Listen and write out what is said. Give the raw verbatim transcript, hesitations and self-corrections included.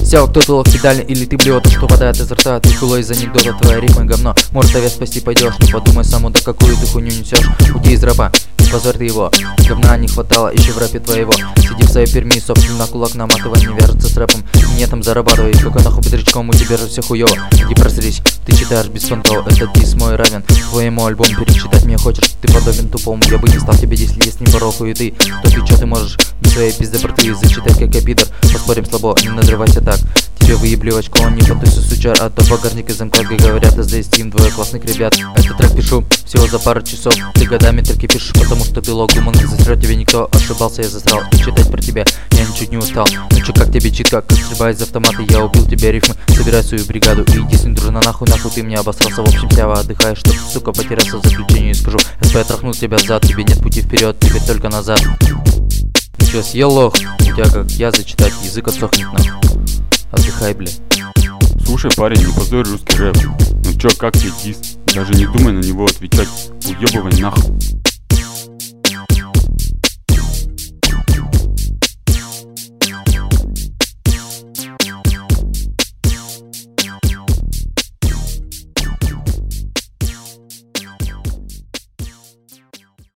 Сел кто-то лох педальный или ты блюет, что падает из рта. Ты хула из анекдота, твоя рифма говно. Может совет спасти пойдешь, не подумай саму, да какую ты хуйню несешь. Уйди из рэпа, позорь ты его. Говна не хватало еще в рэпе твоего. Сиди в своей Перми, собственно на кулак наматывай, не вяжется с рэпом. Мне там зарабатывай, какой нахуй бодрячком, у тебя же все хуёво. Иди просрись, ты читаешь без понтов, этот дис мой равен твоему альбому. Перечитать меня хочешь, ты подобен тупому. Я бы не стал тебе, если есть не пороху и ты. То ты чё ты можешь без своей пизды порты зачитать как капидор. Поспорим слабо, не надрывайся так. Тебе выебли в очко, не потуйся, сучар. А то багажник из МК, как говорят, из Steam, двое классных ребят. Этот трек пишу всего за пару часов. Ты годами треки пишешь, потому что ты лох. Думал, не засрет тебе никто, ошибался, я засрал. И читать про тебя я ничуть не устал. Ну чё, как тебе читка, как стрельба из автомата. Я убил тебя рифмы, собирай свою бригаду и иди с ним дружно нахуй, нахуй ты мне обосрался. В общем, сява, отдыхай, чтоб, сука, потерялся в заключении. Скажу, СП трахнул тебя зад, тебе нет пути вперед, теперь только назад. Ты чё, съел лох? У тебя как я зачитать, язык отсохнет нахуй. Отдыхай, бля. Слушай, парень, не позорь русский рэп. Ну чё, как тебе дис? Даже не думай на него отвечать. Уебывай нахуй.